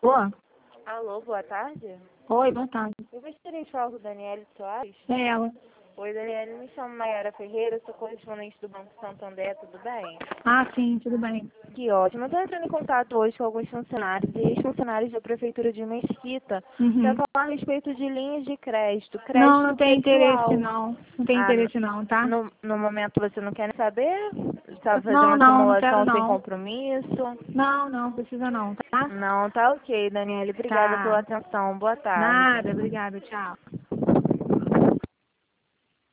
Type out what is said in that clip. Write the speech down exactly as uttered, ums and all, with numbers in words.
Boa. Alô, boa tarde. Oi, boa tarde. Eu gostaria de falar com a Daniele Soares. É ela. Oi, Daniele, me chamo Mayara Ferreira, sou correspondente do Banco Santander, tudo bem? Ah, sim, tudo bem. Que ótimo. Eu estou entrando em contato hoje com alguns funcionários e ex-funcionários da Prefeitura de Mesquita para Uhum. falar a respeito de linhas de crédito, Não, não crédito tem interesse pessoal. não. Não tem Ah, no, interesse não, tá? no, no momento você não quer nem saber? Está fazendo Não, uma não, não quero simulação sem não. compromisso? Não, não, precisa não, tá? Não, tá ok, Daniele. Obrigada pela Tá. atenção. Boa tarde. Nada, obrigada, tchau.